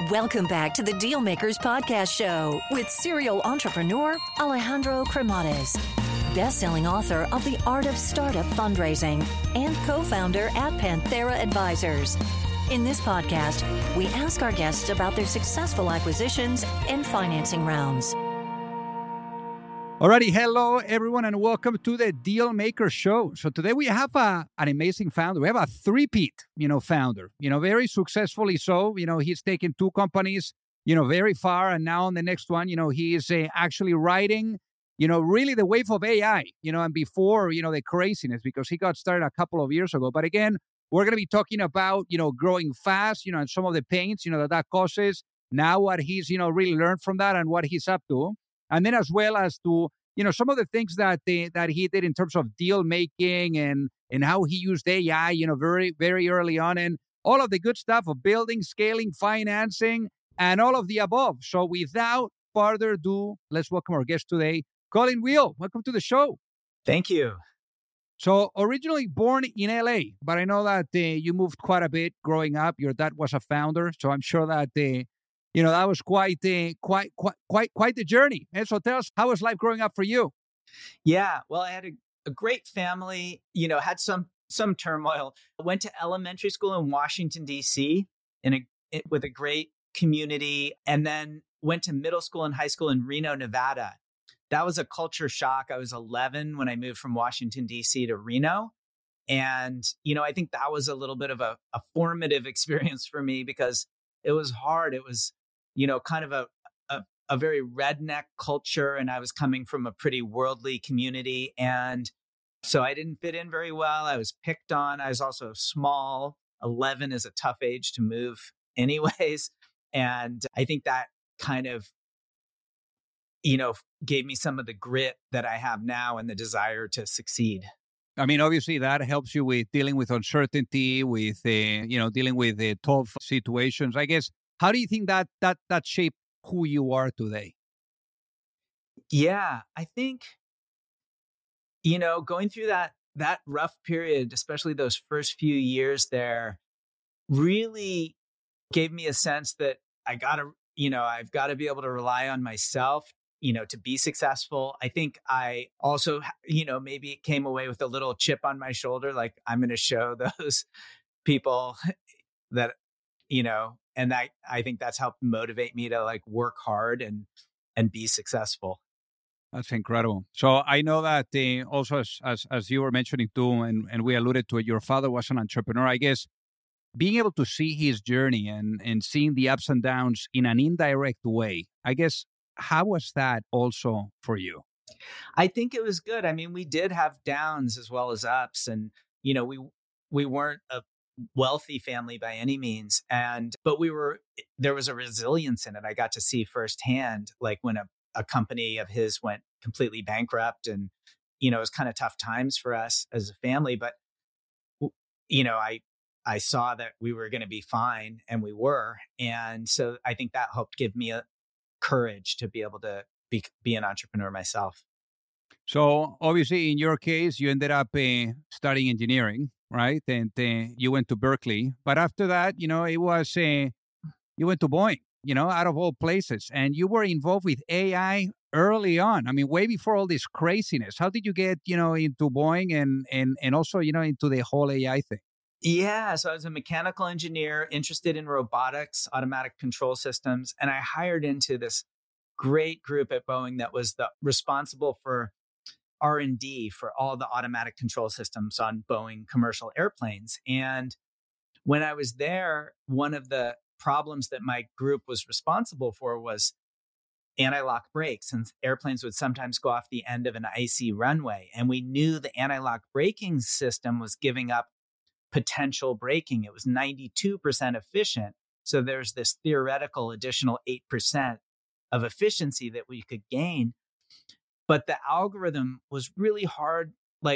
Welcome back to the Dealmakers Podcast Show with serial entrepreneur Alejandro Cremades, best-selling author of The Art of Startup Fundraising and co-founder at Panthera Advisors. In this podcast, we ask our guests about their successful acquisitions and financing rounds. Alrighty, hello everyone, and welcome to the Dealmaker Show. So today we have an amazing founder. We have a three-peat, founder. Very successfully so. He's taken two companies, very far, and now on the next one, he is actually riding, really the wave of AI. And before, the craziness, because he got started a couple of years ago. But again, we're going to be talking about, growing fast, and some of the pains, that causes. Now what he's, really learned from that and what he's up to. And then as well as to, some of the things that he did in terms of deal making and how he used AI, very, very early on, and all of the good stuff of building, scaling, financing, and all of the above. So without further ado, let's welcome our guest today, Colin Wheel. Welcome to the show. Thank you. So originally born in LA, but I know that you moved quite a bit growing up. Your dad was a founder, so I'm sure that that was quite the journey. And so tell us, how was life growing up for you? Yeah, well, I had a great family, had some turmoil. I went to elementary school in Washington, D.C. with a great community, and then went to middle school and high school in Reno, Nevada. That was a culture shock. I was 11 when I moved from Washington, D.C. to Reno. And, I think that was a little bit of a formative experience for me because it was hard. It was kind of a very redneck culture. And I was coming from a pretty worldly community. And so I didn't fit in very well. I was picked on. I was also small. 11 is a tough age to move anyways. And I think that kind of, gave me some of the grit that I have now and the desire to succeed. I mean, obviously that helps you with dealing with uncertainty, with, dealing with tough situations. I guess, how do you think that shaped who you are today? Yeah, I think, going through that rough period, especially those first few years there, really gave me a sense that I've got to be able to rely on myself, to be successful. I think I also, maybe it came away with a little chip on my shoulder, like I'm going to show those people that, and I think that's helped motivate me to work hard and be successful. That's incredible. So I know that also as you were mentioning too, and we alluded to it, your father was an entrepreneur. I guess being able to see his journey and seeing the ups and downs in an indirect way, I guess, how was that also for you? I think it was good. I mean, we did have downs as well as ups, and we weren't a wealthy family by any means, but there was a resilience in it. I got to see firsthand, when a company of his went completely bankrupt, and it was kind of tough times for us as a family. But I saw that we were going to be fine, and we were, and so I think that helped give me a courage to be able to be an entrepreneur myself. So obviously, in your case, you ended up studying engineering, right? And you went to Berkeley. But after that, it was, you went to Boeing, out of all places. And you were involved with AI early on. I mean, way before all this craziness. How did you get, into Boeing and also, into the whole AI thing? Yeah, so I was a mechanical engineer interested in robotics, automatic control systems, and I hired into this great group at Boeing that was responsible for R&D for all the automatic control systems on Boeing commercial airplanes. And when I was there, one of the problems that my group was responsible for was anti-lock brakes, and airplanes would sometimes go off the end of an icy runway. And we knew the anti-lock braking system was giving up potential braking. It was 92% efficient. So there's this theoretical additional 8% of efficiency that we could gain. But the algorithm was really hard.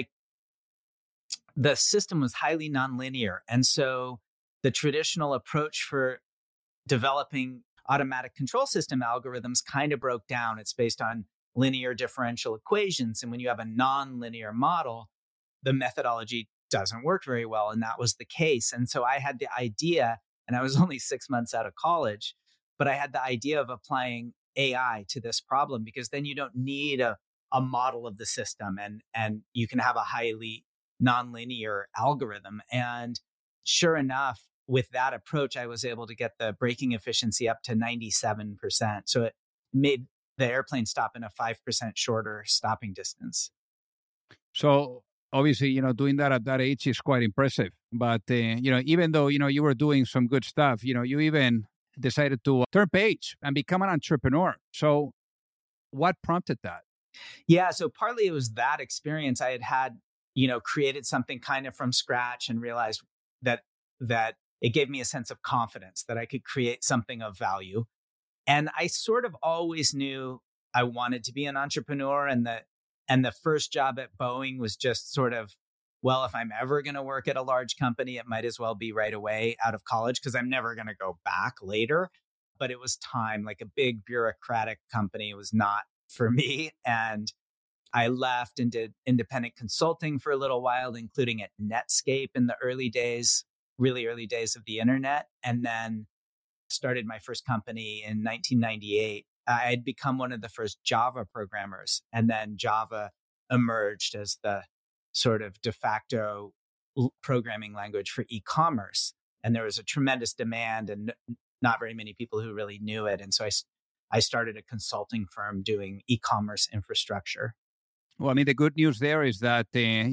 The system was highly nonlinear. And so the traditional approach for developing automatic control system algorithms kind of broke down. It's based on linear differential equations. And when you have a nonlinear model, the methodology doesn't work very well. And that was the case. And so I had the idea, and I was only 6 months out of college, but I had the idea of applying AI to this problem because then you don't need a model of the system and you can have a highly nonlinear algorithm. And sure enough, with that approach, I was able to get the braking efficiency up to 97%. So it made the airplane stop in a 5% shorter stopping distance. So obviously, doing that at that age is quite impressive. But, even though, you were doing some good stuff, you even decided to turn page and become an entrepreneur. So what prompted that? Yeah. So partly it was that experience I had, created something kind of from scratch and realized that it gave me a sense of confidence that I could create something of value. And I sort of always knew I wanted to be an entrepreneur. And the first job at Boeing was just sort of, well, if I'm ever going to work at a large company, it might as well be right away out of college because I'm never going to go back later. But it was time. Like a big bureaucratic company was not for me. And I left and did independent consulting for a little while, including at Netscape in the really early days of the internet. And then started my first company in 1998. I had become one of the first Java programmers, and then Java emerged as the sort of de facto programming language for e-commerce. And there was a tremendous demand and not very many people who really knew it. And so I started a consulting firm doing e-commerce infrastructure. Well, I mean, the good news there is that,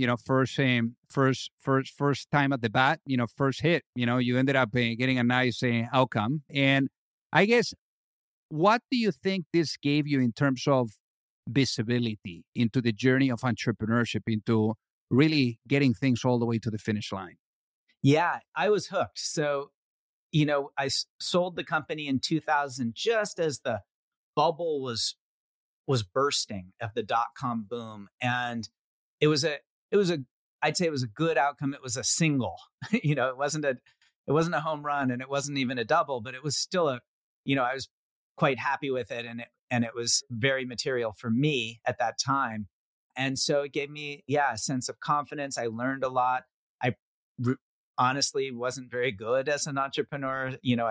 first time at the bat, first hit, you ended up getting a nice outcome. And I guess, what do you think this gave you in terms of visibility into the journey of entrepreneurship, into really getting things all the way to the finish line? Yeah, I was hooked. So, I sold the company in 2000, just as the bubble was bursting of the dot-com boom. And I'd say it was a good outcome. It was a single, it wasn't a home run and it wasn't even a double, but it was still I was quite happy with it. And it was very material for me at that time. And so it gave me, a sense of confidence. I learned a lot. I honestly wasn't very good as an entrepreneur.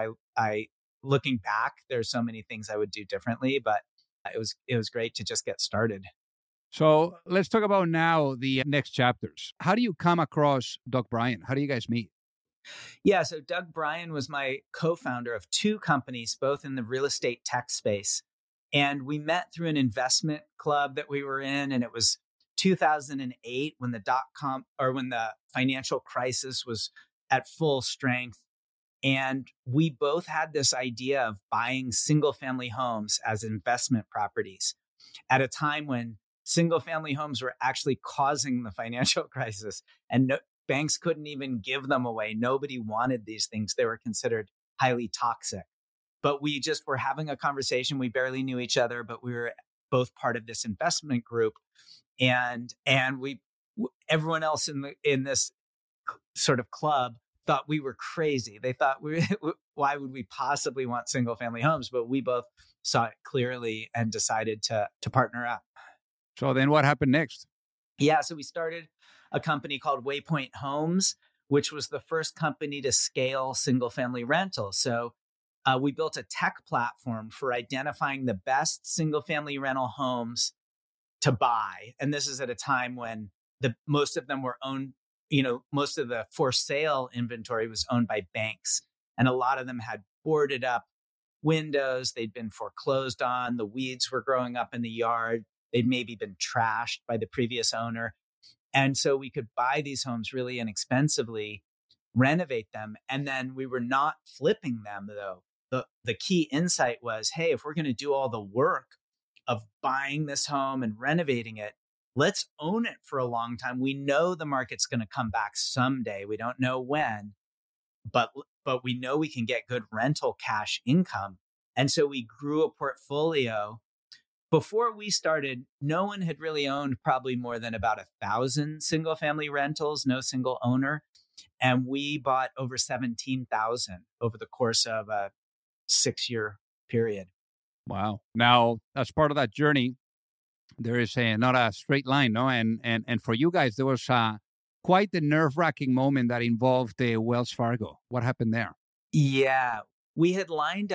I looking back, there's so many things I would do differently, but it was great to just get started. So let's talk about now the next chapters. How do you come across Doug Bryan? How do you guys meet? Yeah, so Doug Bryan was my co-founder of two companies, both in the real estate tech space. And we met through an investment club that we were in. And it was 2008 when when the financial crisis was at full strength. And we both had this idea of buying single family homes as investment properties at a time when single family homes were actually causing the financial crisis and banks couldn't even give them away. Nobody wanted these things. They were considered highly toxic. But we just were having a conversation. We barely knew each other, but we were both part of this investment group. And everyone else in this sort of club thought we were crazy. They thought why would we possibly want single family homes? But we both saw it clearly and decided to partner up. So then what happened next? Yeah, so we started a company called Waypoint Homes, which was the first company to scale single family rentals. So we built a tech platform for identifying the best single family rental homes to buy. And this is at a time when most of them were owned, most of the for sale inventory was owned by banks. And a lot of them had boarded up windows. They'd been foreclosed on. The weeds were growing up in the yard. They'd maybe been trashed by the previous owner. And so we could buy these homes really inexpensively, renovate them. And then we were not flipping them, though. The key insight was, hey, if we're going to do all the work of buying this home and renovating it, let's own it for a long time. We know the market's going to come back someday. We don't know when, but we know we can get good rental cash income. And so we grew a portfolio. Before we started, no one had really owned probably more than about 1,000 single family rentals, no single owner. And we bought over 17,000 over the course of a 6-year period. Wow. Now, as part of that journey, there is not a straight line, no? And for you guys, there was quite the nerve-wracking moment that involved Wells Fargo. What happened there? Yeah. We had lined up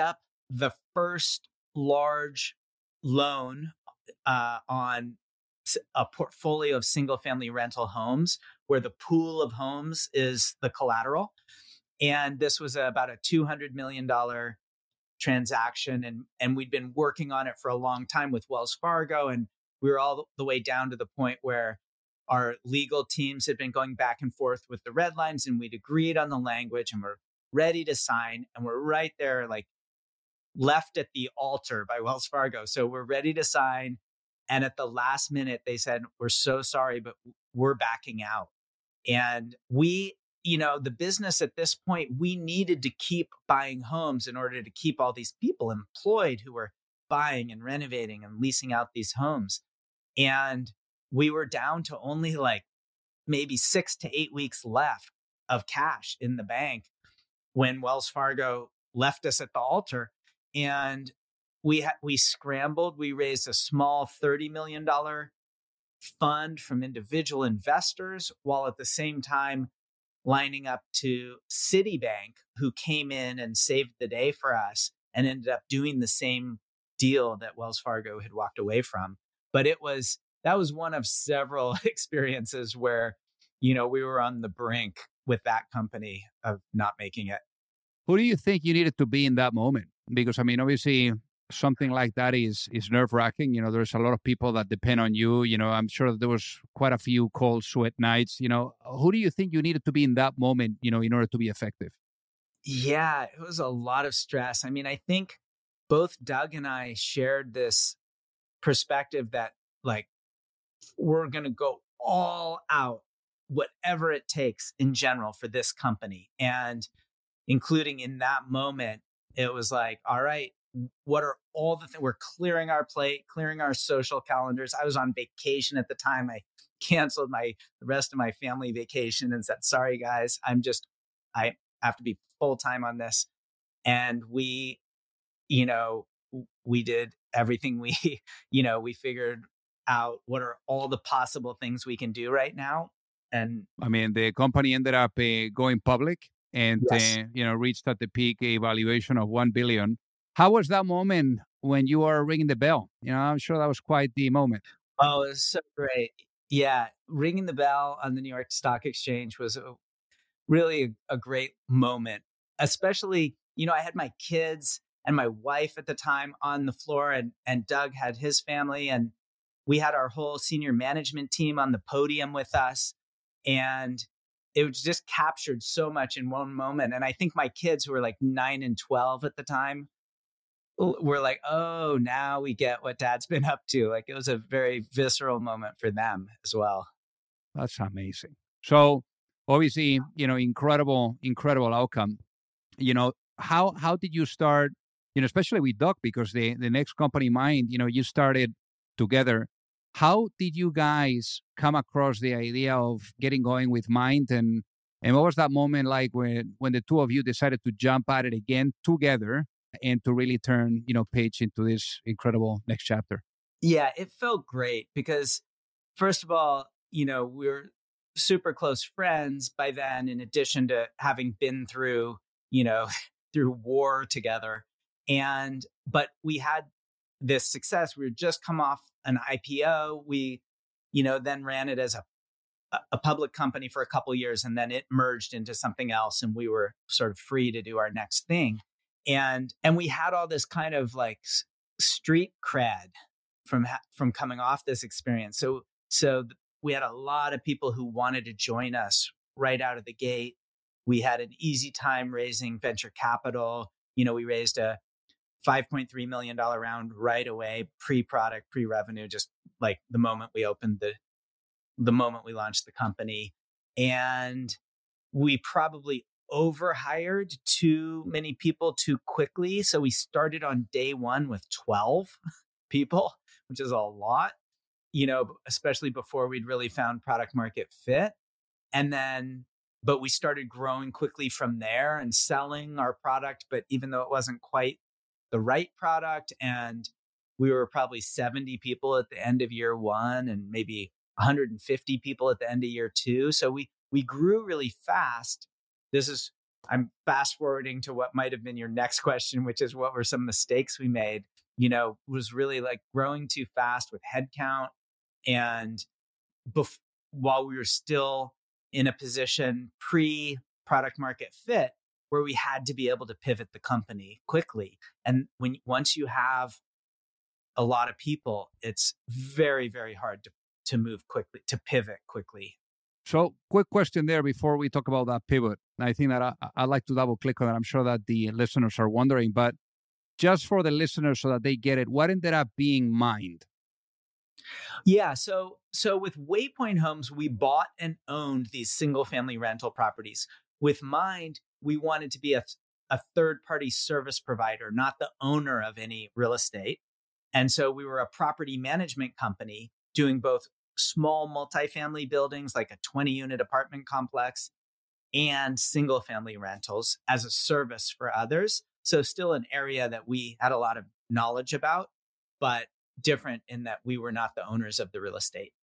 the first large loan on a portfolio of single family rental homes where the pool of homes is the collateral. And this was about a $200 million transaction. And we'd been working on it for a long time with Wells Fargo. And we were all the way down to the point where our legal teams had been going back and forth with the red lines, and we'd agreed on the language and we're ready to sign. And we're right there, like left at the altar by Wells Fargo. So we're ready to sign. And at the last minute, they said, we're so sorry, but we're backing out. And we, the business at this point, we needed to keep buying homes in order to keep all these people employed who were buying and renovating and leasing out these homes. And we were down to only like maybe 6 to 8 weeks left of cash in the bank when Wells Fargo left us at the altar. And we scrambled. We raised a small $30 million fund from individual investors, while at the same time lining up to Citibank, who came in and saved the day for us and ended up doing the same deal that Wells Fargo had walked away from. But that was one of several experiences where, we were on the brink with that company of not making it. Who do you think you needed to be in that moment? Because, obviously, something like that is nerve-wracking. There's a lot of people that depend on you. I'm sure there was quite a few cold sweat nights. Who do you think you needed to be in that moment, in order to be effective? Yeah, it was a lot of stress. I think both Doug and I shared this perspective that, like, we're going to go all out, whatever it takes in general for this company. And including in that moment, it was like, all right, what are all the things? We're clearing our plate, clearing our social calendars. I was on vacation at the time. I canceled the rest of my family vacation and said, sorry, guys, I have to be full time on this. And we did everything we figured out what are all the possible things we can do right now. And the company ended up going public and, yes. Reached at the peak a valuation of $1 billion. How was that moment when you were ringing the bell? I'm sure that was quite the moment. Oh, it was so great. Yeah. Ringing the bell on the New York Stock Exchange was really a great moment, especially, I had my kids and my wife at the time on the floor, and Doug had his family, and we had our whole senior management team on the podium with us. And it was just captured so much in one moment. And I think my kids, who were like 9 and 12 at the time, were like, oh, now we get what Dad's been up to. Like, it was a very visceral moment for them as well. That's amazing. So obviously, incredible outcome. How did you start, especially with Doug, because the next company, Mind, you started together. How did you guys come across the idea of getting going with Mind? And what was that moment like when the two of you decided to jump at it again together and to really turn, Page into this incredible next chapter? Yeah, it felt great because, first of all, we're super close friends by then, in addition to having been through, through war together. But we had this success. We were just come off an IPO. We, then ran it as a public company for a couple of years, and then it merged into something else, and we were sort of free to do our next thing. And we had all this kind of like street cred from coming off this experience. So we had a lot of people who wanted to join us right out of the gate. We had an easy time raising venture capital. We raised a $5.3 million round right away, pre-product, pre-revenue, just like the moment we opened the moment we launched the company. And we probably overhired too many people too quickly. So we started on day one with 12 people, which is a lot, especially before we'd really found product market fit. But we started growing quickly from there and selling our product. But even though it wasn't quite the right product, and we were probably 70 people at the end of year one and maybe 150 people at the end of year two. So we grew really fast. This is I'm fast forwarding to what might have been your next question, which is what were some mistakes we made, was really like growing too fast with headcount. And while we were still in a position pre-product market fit, where we had to be able to pivot the company quickly. And once you have a lot of people, it's very, very hard to move quickly, to pivot quickly. So quick question there before we talk about that pivot. I think that I'd like to double click on that. I'm sure that the listeners are wondering, but just for the listeners so that they get it, what ended up being Mind? Yeah. So with Waypoint Homes, we bought and owned these single family rental properties. With Mind, we wanted to be a third-party service provider, not the owner of any real estate. And so we were a property management company doing both small multifamily buildings, like a 20-unit apartment complex, and single family rentals as a service for others. So still an area that we had a lot of knowledge about, but different in that we were not the owners of the real estate.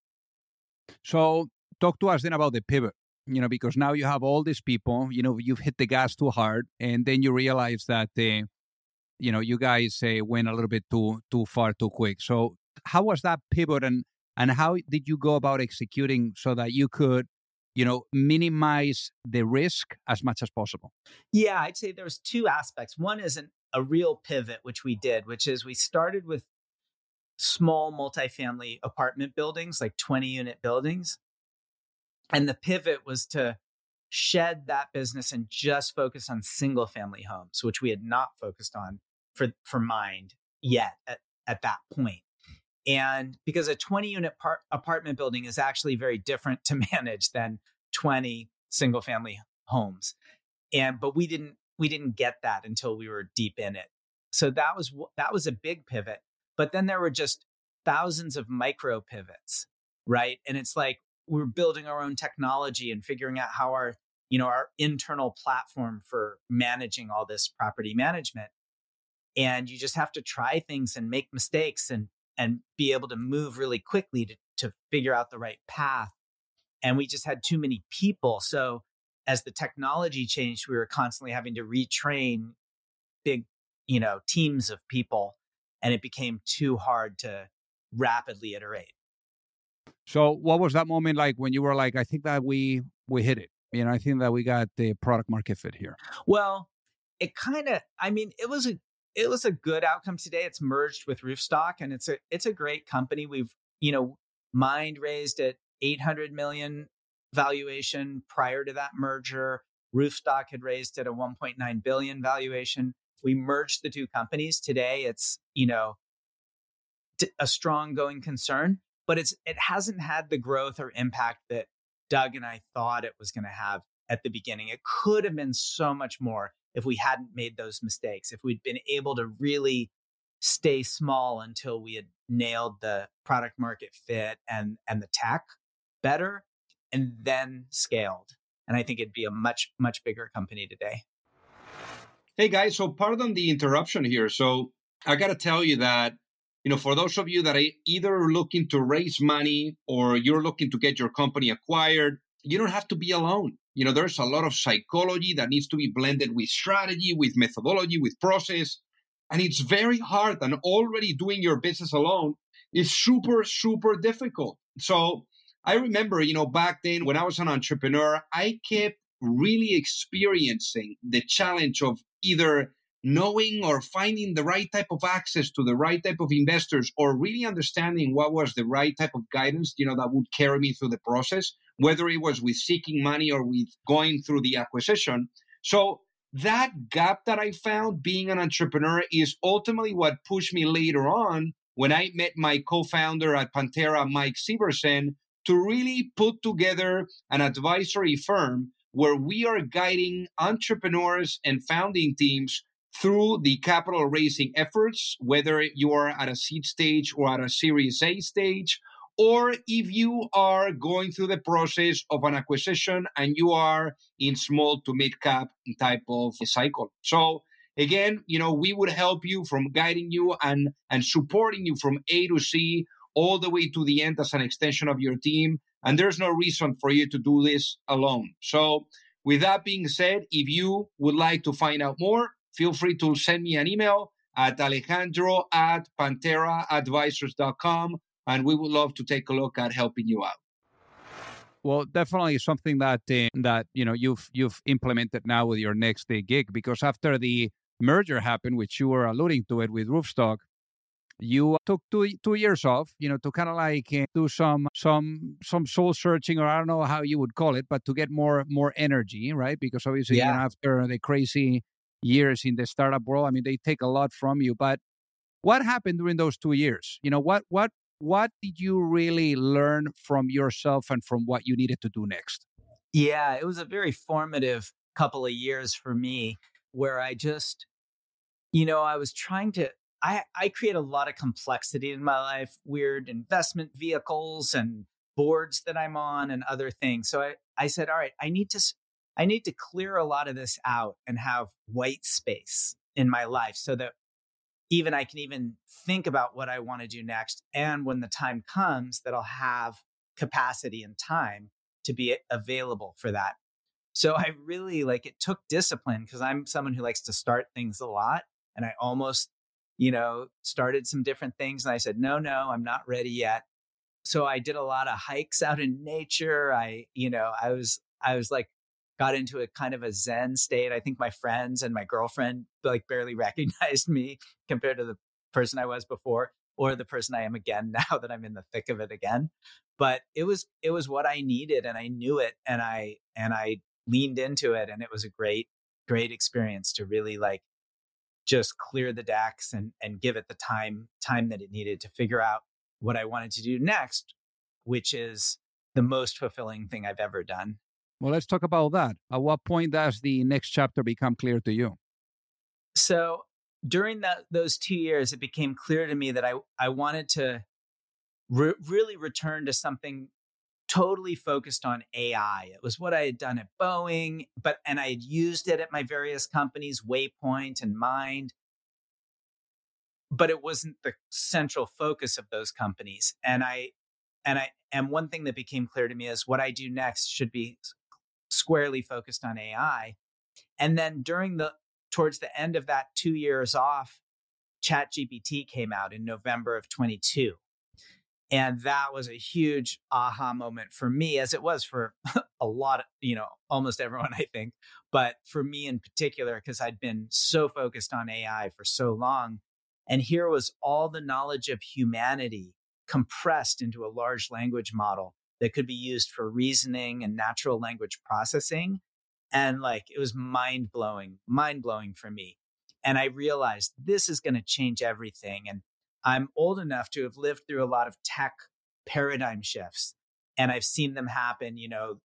So talk to us then about the pivot, because now you have all these people, you've hit the gas too hard, and then you realize that you guys went a little bit too far too quick. So how was that pivot, and how did you go about executing so that you could, minimize the risk as much as possible? Yeah, I'd say there's two aspects. One is a real pivot, which we did, which is we started with small multifamily apartment buildings, like 20-unit buildings. And the pivot was to shed that business and just focus on single family homes, which we had not focused on for Mind yet at that point. And because a 20-unit apartment building is actually very different to manage than 20 single family homes. But we didn't get that until we were deep in it. So that was a big pivot. But then there were just thousands of micro pivots, right? And it's like we're building our own technology and figuring out how our internal platform for managing all this property management. And you just have to try things and make mistakes and be able to move really quickly to figure out the right path. And we just had too many people. So as the technology changed, we were constantly having to retrain big, teams of people. And it became too hard to rapidly iterate. So what was that moment like when you were like, I think that we hit it? I think that we got the product market fit here. Well, it was a good outcome today. It's merged with Roofstock, and it's a great company. We've, Mind raised at $800 million valuation prior to that merger. Roofstock had raised at a $1.9 billion valuation. We merged the two companies. Today, it's, a strong going concern, but it hasn't had the growth or impact that Doug and I thought it was going to have at the beginning. It could have been so much more if we hadn't made those mistakes, if we'd been able to really stay small until we had nailed the product market fit and the tech better, and then scaled. And I think it'd be a much, much bigger company today. Hey guys, so pardon the interruption here. So I got to tell you that, for those of you that are either looking to raise money or you're looking to get your company acquired, you don't have to be alone. There's a lot of psychology that needs to be blended with strategy, with methodology, with process. And it's very hard. And already doing your business alone is super, super difficult. So I remember, back then when I was an entrepreneur, I kept really experiencing the challenge of either knowing or finding the right type of access to the right type of investors, or really understanding what was the right type of guidance, that would carry me through the process, whether it was with seeking money or with going through the acquisition. So that gap that I found being an entrepreneur is ultimately what pushed me later on when I met my co-founder at Pantera, Mike Severson, to really put together an advisory firm where we are guiding entrepreneurs and founding teams through the capital raising efforts, whether you are at a seed stage or at a Series A stage, or if you are going through the process of an acquisition and you are in small to mid cap type of cycle. So again, we would help you from guiding you and supporting you from A to C all the way to the end as an extension of your team. And there's no reason for you to do this alone. So With that being said, if you would like to find out more, feel free to send me an email at alejandro@panteraadvisors.com, and we would love to take a look at helping you out. Well, definitely something that you've implemented now with your next gig, because after the merger happened, which you were alluding to it with Roofstock, you took 2 years off, to kind of like do some soul searching, or I don't know how you would call it, but to get more energy, right? Because obviously, after the crazy years in the startup world, I mean, they take a lot from you. But what happened during those 2 years? What did you really learn from yourself and from what you needed to do next? Yeah, it was a very formative couple of years for me, where I just, I was trying to, I create a lot of complexity in my life, weird investment vehicles and boards that I'm on and other things. So I said, all right, I need to clear a lot of this out and have white space in my life so that I can even think about what I want to do next. And when the time comes, that I'll have capacity and time to be available for that. So I really it took discipline, because I'm someone who likes to start things a lot. And I almost, started some different things. And I said, no, I'm not ready yet. So I did a lot of hikes out in nature. I was got into a kind of a Zen state. I think my friends and my girlfriend barely recognized me compared to the person I was before, or the person I am again now that I'm in the thick of it again. But it was what I needed, and I knew it, and I leaned into it, and it was a great experience to really just clear the decks and give it the time that it needed to figure out what I wanted to do next, which is the most fulfilling thing I've ever done. Well, let's talk about that. At what point does the next chapter become clear to you? So during those 2 years, it became clear to me that I wanted to really return to something totally focused on AI. It was what I had done at Boeing, and I had used it at my various companies, Waypoint and Mind, but it wasn't the central focus of those companies. And one thing that became clear to me is what I do next should be squarely focused on AI. And then towards the end of that 2 years off, ChatGPT came out in November of 22. And that was a huge aha moment for me, as it was for a lot of, almost everyone, I think. But for me in particular, because I'd been so focused on AI for so long. And here was all the knowledge of humanity compressed into a large language model that could be used for reasoning and natural language processing. And it was mind-blowing for me. And I realized this is going to change everything. And I'm old enough to have lived through a lot of tech paradigm shifts, and I've seen them happen.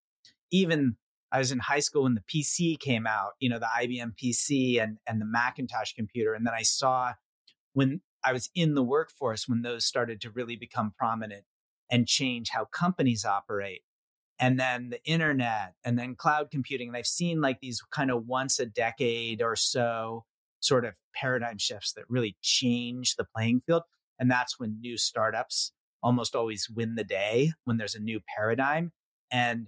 Even I was in high school when the PC came out, the IBM PC and the Macintosh computer. And then I saw when I was in the workforce, when those started to really become prominent and change how companies operate. And then the internet, and then cloud computing. And I've seen these kind of once a decade or so sort of paradigm shifts that really change the playing field. And that's when new startups almost always win the day, when there's a new paradigm. And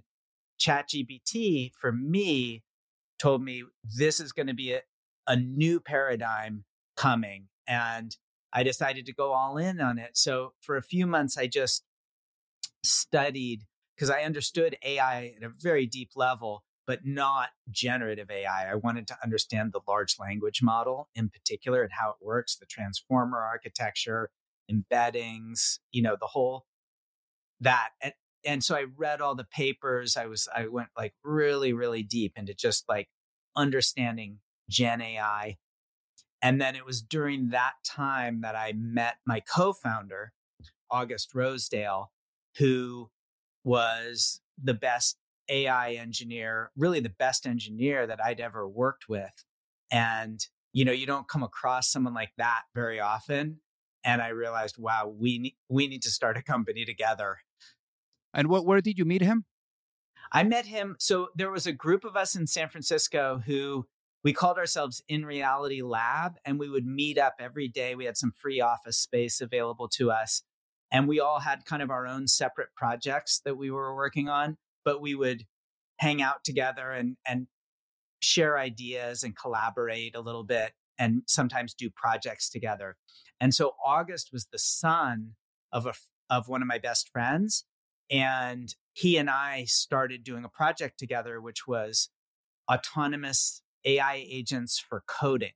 ChatGPT, for me, told me this is going to be a new paradigm coming. And I decided to go all in on it. So for a few months, I just studied, because I understood AI at a very deep level, but not generative AI. I wanted to understand the large language model in particular and how it works, the transformer architecture, embeddings, the whole that. And so I read all the papers. I went really, really deep into just understanding Gen AI. And then it was during that time that I met my co-founder, August Rosedale, who was the best AI engineer, really the best engineer that I'd ever worked with. And, you don't come across someone like that very often. And I realized, wow, we need to start a company together. And where did you meet him? I met him. So there was a group of us in San Francisco who we called ourselves In Reality Lab, and we would meet up every day. We had some free office space available to us. And we all had kind of our own separate projects that we were working on, but we would hang out together and share ideas and collaborate a little bit and sometimes do projects together. And so August was the son of one of my best friends. And he and I started doing a project together, which was autonomous AI agents for coding.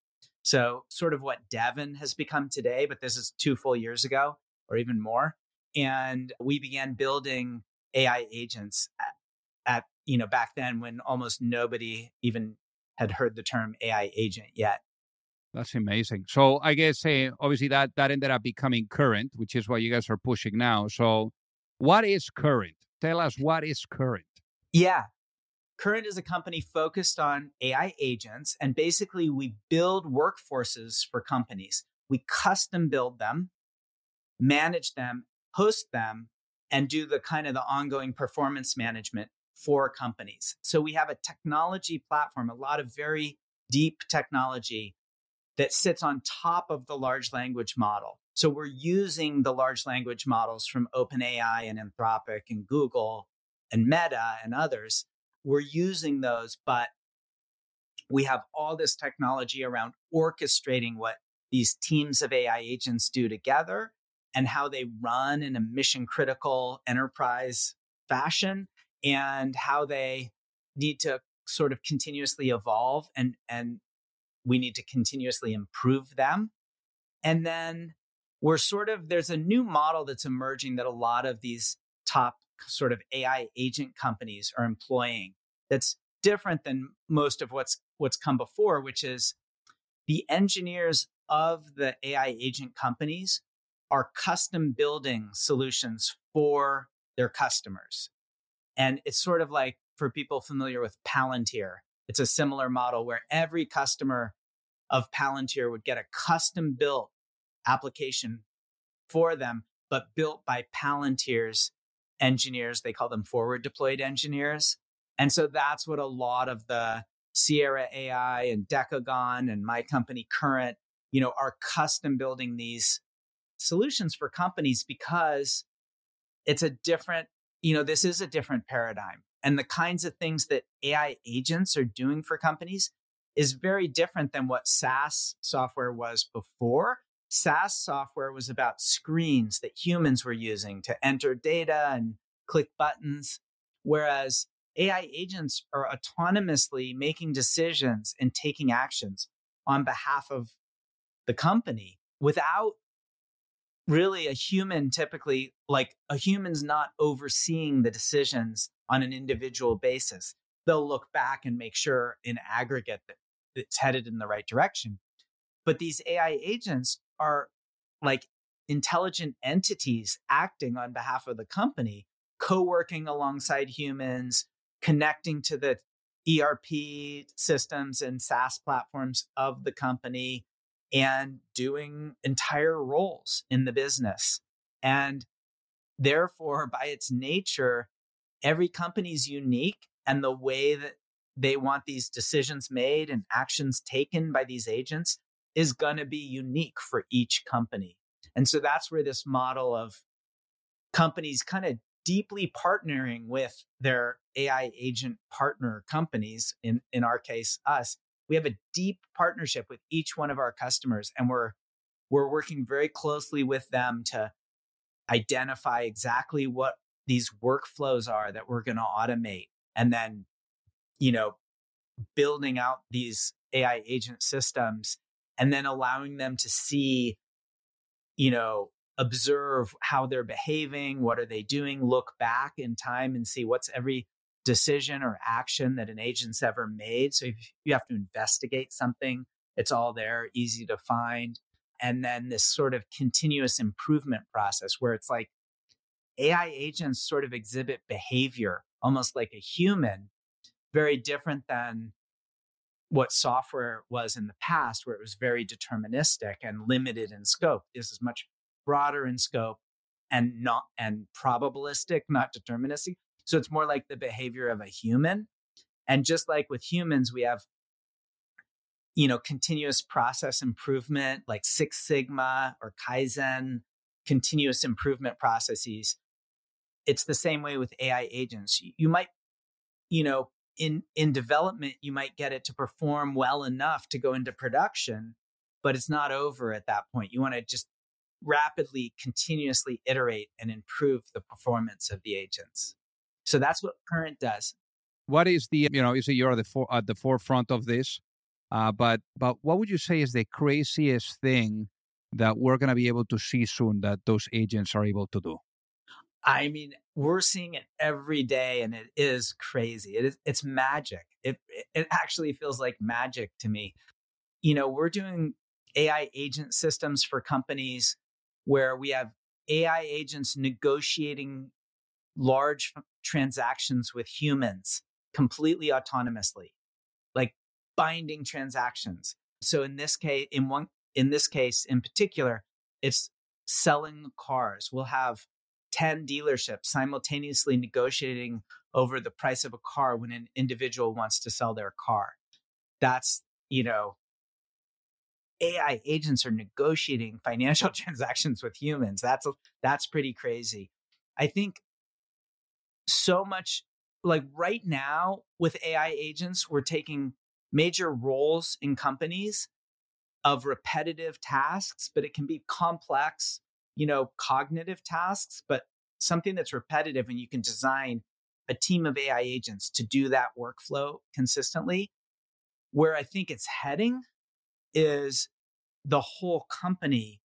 So sort of what Devin has become today, but this is 2 full years ago or even more. And we began building AI agents at back then when almost nobody even had heard the term AI agent yet. That's amazing. So I guess obviously that ended up becoming Current, which is what you guys are pushing now. So what is Current? Tell us, what is Current? Yeah. Current is a company focused on AI agents, and basically we build workforces for companies. We custom build them, manage them, host them, and do the kind of the ongoing performance management for companies. So we have a technology platform, a lot of very deep technology that sits on top of the large language model. So we're using the large language models from OpenAI and Anthropic and Google and Meta and others. We're using those, but we have all this technology around orchestrating what these teams of AI agents do together and how they run in a mission critical enterprise fashion and how they need to sort of continuously evolve and we need to continuously improve them. And then there's a new model that's emerging that a lot of these top sort of AI agent companies are employing that's different than most of what's come before, which is the engineers of the AI agent companies are custom building solutions for their customers. And it's sort of like, for people familiar with Palantir, it's a similar model where every customer of Palantir would get a custom built application for them, but built by Palantir's engineers. They call them forward deployed engineers. And so that's what a lot of the Sierra AI and Decagon and my company Current, are custom building these solutions for companies because it's a different, this is a different paradigm. And the kinds of things that AI agents are doing for companies is very different than what SaaS software was before. SaaS software was about screens that humans were using to enter data and click buttons, whereas AI agents are autonomously making decisions and taking actions on behalf of the company without really a human, typically, like a human's not overseeing the decisions on an individual basis. They'll look back and make sure in aggregate that it's headed in the right direction. But these AI agents are like intelligent entities acting on behalf of the company, co-working alongside humans, connecting to the ERP systems and SaaS platforms of the company, and doing entire roles in the business. And therefore, by its nature, every company is unique, and the way that they want these decisions made and actions taken by these agents is going to be unique for each company. And so that's where this model of companies kind of deeply partnering with their AI agent partner companies, in our case, us, we have a deep partnership with each one of our customers, and we're working very closely with them to identify exactly what these workflows are that we're going to automate, and then, building out these AI agent systems and then allowing them to see, observe how they're behaving, what are they doing, look back in time and see what's every decision or action that an agent's ever made. So if you have to investigate something, it's all there, easy to find. And then this sort of continuous improvement process where it's like AI agents sort of exhibit behavior almost like a human, very different than what software was in the past, where it was very deterministic and limited in scope. This is much broader in scope and probabilistic, not deterministic. So it's more like the behavior of a human. And just like with humans, we have, continuous process improvement, like Six Sigma or Kaizen, continuous improvement processes. It's the same way with AI agents. You might, in development, you might get it to perform well enough to go into production, but it's not over at that point. You want to just rapidly, continuously iterate and improve the performance of the agents. So that's what Current does. What is the, you say you're at the forefront of this, but what would you say is the craziest thing that we're going to be able to see soon that those agents are able to do? I mean, we're seeing it every day, and it is crazy. It's magic. It actually feels like magic to me. We're doing AI agent systems for companies where we have AI agents negotiating large transactions with humans completely autonomously, like binding transactions. So in this case, in particular, it's selling cars. We'll have 10 dealerships simultaneously negotiating over the price of a car when an individual wants to sell their car. That's, AI agents are negotiating financial transactions with humans. That's pretty crazy. I think so much, like right now with AI agents, we're taking major roles in companies of repetitive tasks, but it can be complex, cognitive tasks, but something that's repetitive, and you can design a team of AI agents to do that workflow consistently. Where I think it's heading is the whole company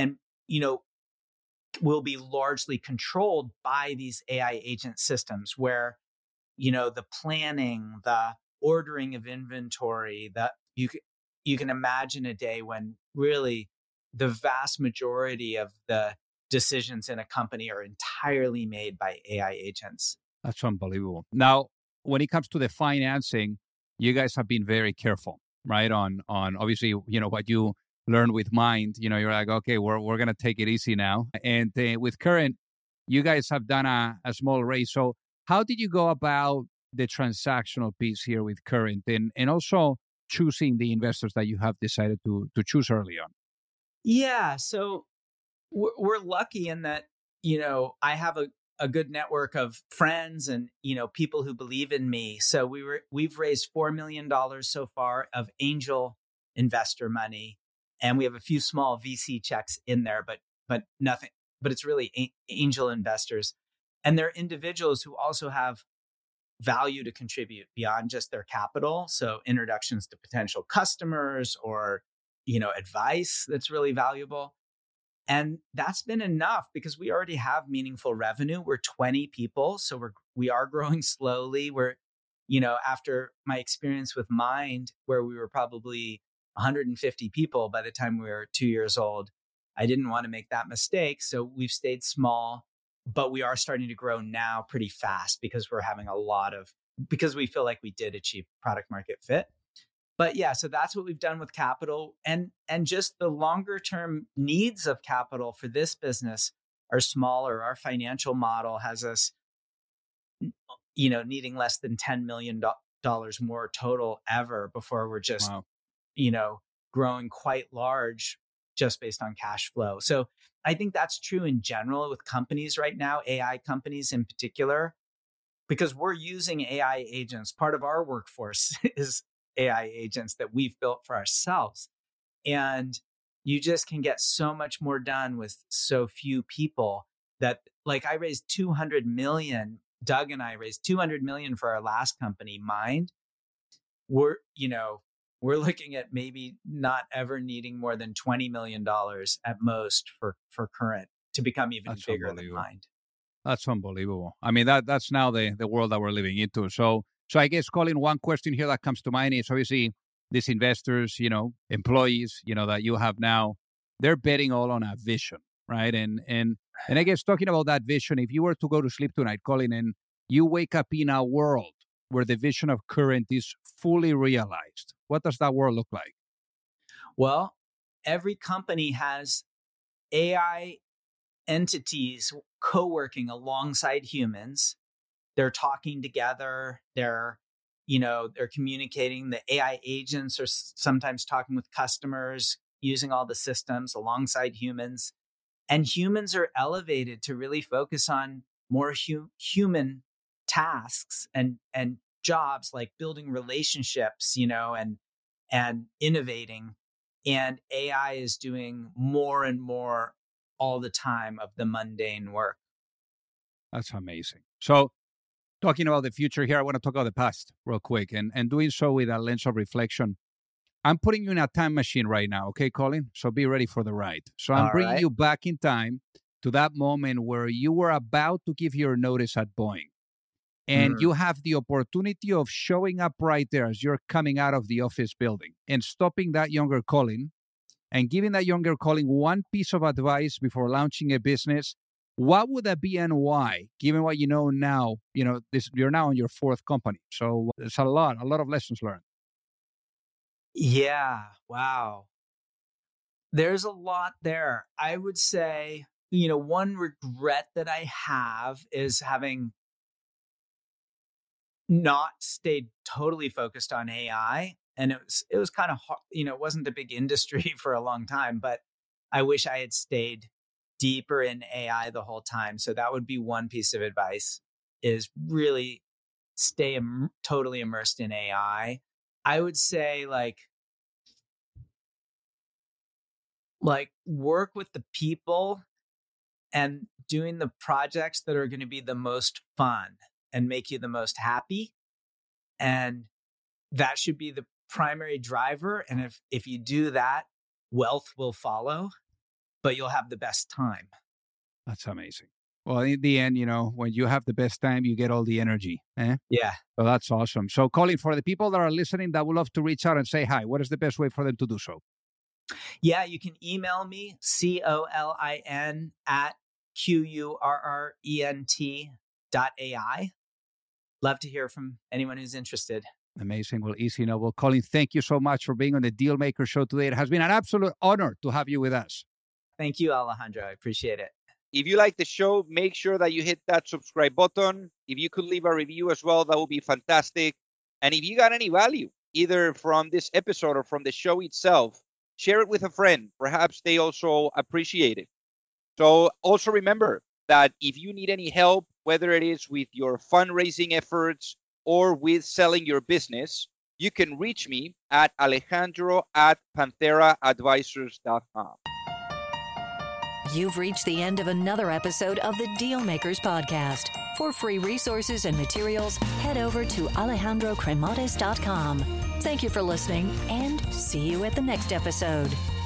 will be largely controlled by these AI agent systems where, the planning, the ordering of inventory, that you can imagine a day when really the vast majority of the decisions in a company are entirely made by AI agents. That's unbelievable. Now, when it comes to the financing, you guys have been very careful, right? On obviously, what you learned with Mind, you're like, okay, we're going to take it easy now. And with Current, you guys have done a small raise. So how did you go about the transactional piece here with Current and also choosing the investors that you have decided to choose early on? Yeah. So we're lucky in that, I have a good network of friends and, people who believe in me. So we've raised $4 million so far of angel investor money. And we have a few small VC checks in there, but nothing, but it's really angel investors. And they're individuals who also have value to contribute beyond just their capital. So introductions to potential customers or, advice that's really valuable. And that's been enough because we already have meaningful revenue. We're 20 people. So we are growing slowly. We're, after my experience with Mind, where we were probably 150 people by the time we were 2 years old, I didn't want to make that mistake. So we've stayed small, but we are starting to grow now pretty fast because because we feel like we did achieve product market fit. But yeah, so that's what we've done with capital, and just the longer term needs of capital for this business are smaller. Our financial model has us, needing less than $10 million more total ever before we're just, wow, growing quite large just based on cash flow. So I think that's true in general with companies right now, AI companies in particular, because we're using AI agents. Part of our workforce is AI agents that we've built for ourselves. And you just can get so much more done with so few people that, like, I raised 200 million. Doug and I raised 200 million for our last company, Mind. We're looking at maybe not ever needing more than $20 million at most for Current to become even bigger than Mind. That's unbelievable. I mean, that's now the world that we're living into. So I guess, Colin, one question here that comes to mind is obviously these investors, employees, that you have now, they're betting all on a vision, right? And I guess talking about that vision, if you were to go to sleep tonight, Colin, and you wake up in a world where the vision of Current is fully realized, what does that world look like? Well, every company has AI entities co-working alongside humans. They're talking together. They're communicating. The AI agents are sometimes talking with customers, using all the systems alongside humans. And humans are elevated to really focus on more human tasks and jobs like building relationships, and innovating. And AI is doing more and more all the time of the mundane work. That's amazing. So talking about the future here, I want to talk about the past real quick and doing so with a lens of reflection. I'm putting you in a time machine right now, okay, Colin? So be ready for the ride. So I'm bringing you back in time to that moment where you were about to give your notice at Boeing. And you have the opportunity of showing up right there as you're coming out of the office building and stopping that younger Colin and giving that younger Colin one piece of advice before launching a business. What would that be and why, given what you know now? You're now on your fourth company. So it's a lot of lessons learned. Yeah. Wow. There's a lot there. I would say, one regret that I have is having not stayed totally focused on AI. And it was kind of hard, it wasn't a big industry for a long time, but I wish I had stayed deeper in AI the whole time. So that would be one piece of advice, is really stay totally immersed in AI. I would say like work with the people and doing the projects that are going to be the most fun and make you the most happy. And that should be the primary driver. And if you do that, wealth will follow, but you'll have the best time. That's amazing. Well, in the end, when you have the best time, you get all the energy. Yeah. So that's awesome. So Colin, for the people that are listening that would love to reach out and say hi, what is the best way for them to do so? Yeah, you can email me, colin@QURRENT.ai. Love to hear from anyone who's interested. Amazing. Well, easy. Well, Colin, thank you so much for being on the Dealmaker Show today. It has been an absolute honor to have you with us. Thank you, Alejandro. I appreciate it. If you like the show, make sure that you hit that subscribe button. If you could leave a review as well, that would be fantastic. And if you got any value, either from this episode or from the show itself, share it with a friend. Perhaps they also appreciate it. So also remember that if you need any help, whether it is with your fundraising efforts or with selling your business, you can reach me at alejandro@pantheraadvisors.com. You've reached the end of another episode of the Dealmakers Podcast. For free resources and materials, head over to alejandrocremades.com. Thank you for listening, and see you at the next episode.